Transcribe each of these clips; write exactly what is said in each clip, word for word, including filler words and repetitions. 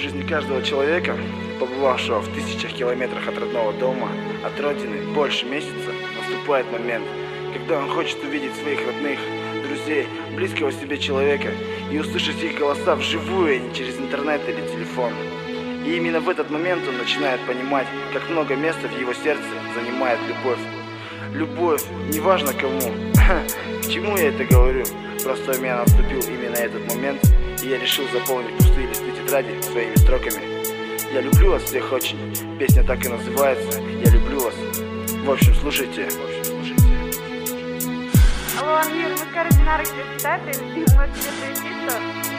жизни каждого человека, побывавшего в тысячах километрах от родного дома, от родины больше месяца, наступает момент, когда он хочет увидеть своих родных, друзей, близкого себе человека и услышать их голоса вживую, а не через интернет или телефон. И именно в этот момент он начинает понимать, как много места в его сердце занимает любовь. Любовь, неважно кому. К чему я это говорю? Просто у меня наступил именно этот момент, и я решил заполнить пустые листы тетради своими строками. Я люблю вас всех очень. Песня так и называется «Я люблю вас». В общем, слушайте. Алло, Анвир, мы скажем, Динара тебя считает, и мы тебе прийти,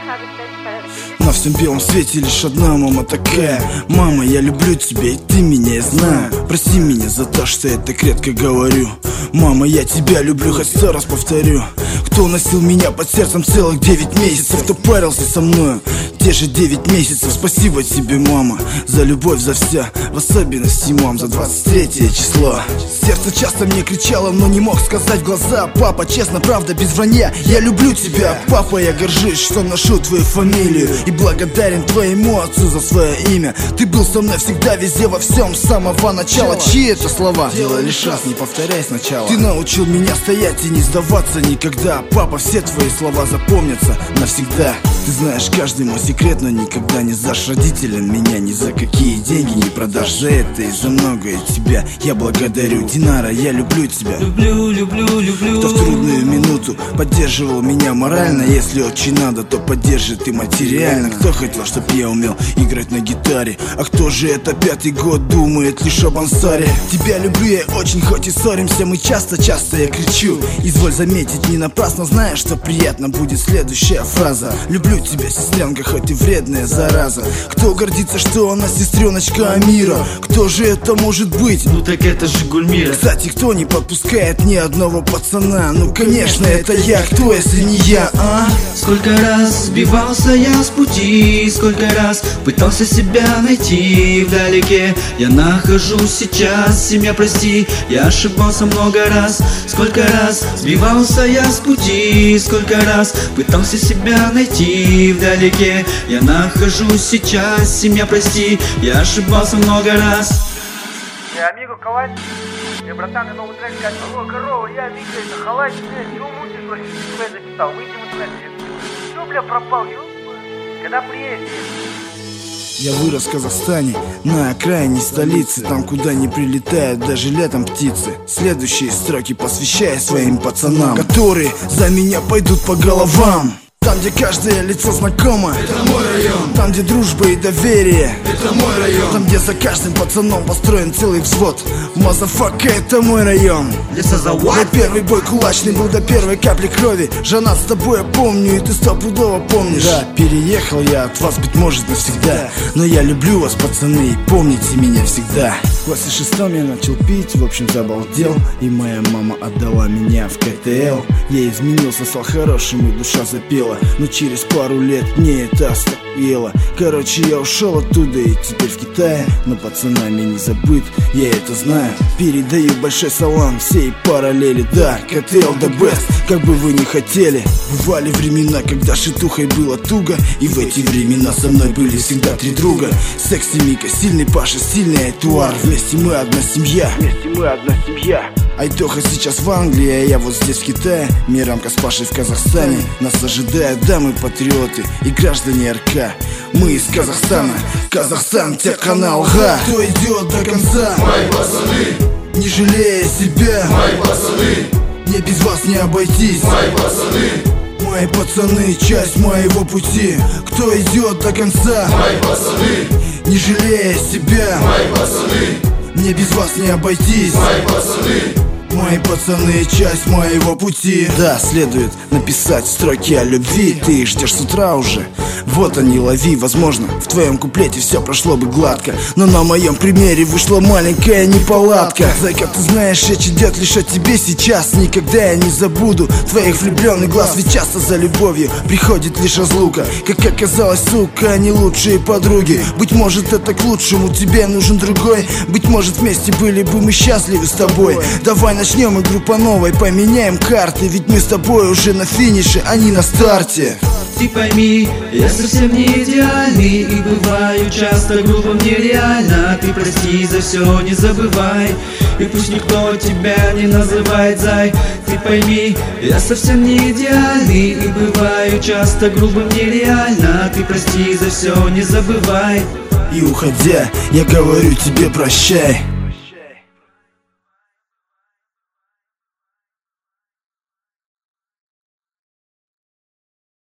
на всем белом свете лишь одна мама такая. Мама, я люблю тебя, и ты меня, я знаю. Прости меня за то, что я так редко говорю. Мама, я тебя люблю, хоть сто раз повторю. Кто носил меня под сердцем целых девять месяцев, кто парился со мною те же девять месяцев. Спасибо тебе, мама, за любовь, за вся, в особенности, мам, за двадцать третье число. Сердце часто мне кричало, но не мог сказать в глаза. Папа, честно, правда, без вранья, я люблю тебя. Папа, я горжусь, что ношу твою фамилию, и благодарен твоему отцу за свое имя. Ты был со мной всегда, везде, во всем, с самого начала. Чьи это слова? Делай лишь раз, не повторяй сначала. Ты научил меня стоять и не сдаваться никогда. Папа, все твои слова запомнятся навсегда. Ты знаешь каждый мой секрет, но никогда не сдашь родителям меня. Ни за какие деньги не продашь. За это и за многое тебя я благодарю. Динара, я люблю тебя. Люблю, люблю, люблю. Кто в трудную минуту поддерживал меня морально, если очень надо, то поддержит и материально. Кто хотел, чтоб я умел играть на гитаре, а кто же это пятый год думает лишь об ансаре. Тебя люблю я очень, хоть и ссоримся мы часто-часто, я кричу. Изволь заметить, не напрасно, зная, что приятно будет следующая фраза. Люблю тебя, сестренка, хоть и вредная зараза. Кто гордится, что она сестреночка Амира? Кто же это может быть? Ну так это же Гульмира. Кстати, кто не подпускает ни одного пацана? Ну конечно, это я, кто, если не я, а? Сколько раз сбивался я с пути, сколько раз пытался себя найти вдалеке. Я нахожусь сейчас, семья, прости, я ошибался много раз. Сколько раз сбивался я с пути, сколько раз пытался себя найти вдалеке. Я нахожусь сейчас, семья, прости, я ошибался много раз. Я Амигу Калач, я братан, я новый трек сказать. Алло, корова, я Амига, это Халач, блядь, чего мутишь вообще, что я записал, выйди в интернет. Что, бля, пропал, ёпта, когда приедешь? Я вырос в Казахстане, на окраине столицы, там, куда не прилетают даже летом птицы. Следующие строки посвящаю своим пацанам, которые за меня пойдут по головам. Там, где каждое лицо знакомо, это мой район. Там, где дружба и доверие, это мой район. Там, где за каждым пацаном построен целый взвод. Мазафака, это мой район. Мой первый бой кулачный был до первой капли крови. Жанат, с тобой я помню, и ты стопудово помнишь. Да, переехал я от вас, быть может, навсегда. Но я люблю вас, пацаны, и помните меня всегда. В классе шестом я начал пить, в общем забалдел. И моя мама отдала меня в ка тэ эл. Я изменился, стал хорошим, и душа запела. Но через пару лет мне это остыло. Короче, я ушел оттуда и теперь в Китае. Но пацанами не забыт, я это знаю. Передаю большой салам всей параллели. Да, ка тэ эл the best, как бы вы ни хотели. Бывали времена, когда шитухой было туго, и в эти времена со мной были всегда три друга. Секси Мика, сильный Паша, сильный Айтуар. Вместе мы одна семья, вместе мы одна семья. Айтоха сейчас в Англии, а я вот здесь в Китае. Мирамка с Пашей в Казахстане. Нас ожидают дамы-патриоты и граждане эр ка. Мы из Казахстана, Казахстан, телеканал га. Кто идет до конца? Мои пацаны, не жалея себя. мои пацаны, мне без вас не обойтись. мои пацаны, мои пацаны, часть моего пути. Кто идет до конца? мои пацаны, не жалея себя. мои пацаны, мне без вас не обойтись. мои пацаны, мои пацаны, часть моего пути. Да, следует написать строки о любви. Ты их ждешь с утра уже, вот они, лови. Возможно, в твоем куплете все прошло бы гладко, но на моем примере вышла маленькая неполадка. Зайка, ты знаешь, речь идет лишь о тебе сейчас. Никогда я не забуду твоих влюбленных глаз. Ведь часто за любовью приходит лишь разлука. Как оказалось, сука, они лучшие подруги. Быть может, это к лучшему, тебе нужен другой. Быть может, вместе были бы мы счастливы с тобой. Давай начнем игру по новой, поменяем карты. Ведь мы с тобой уже на финише, а не на старте. Ты пойми, я совсем не идеальный и бываю часто грубо, мне реально. Ты прости за все, не забывай, и пусть никто тебя не называет зай. Ты пойми, я совсем не идеальный и бываю часто грубо, мне реально. Ты прости за все, не забывай. И уходя, я говорю тебе прощай.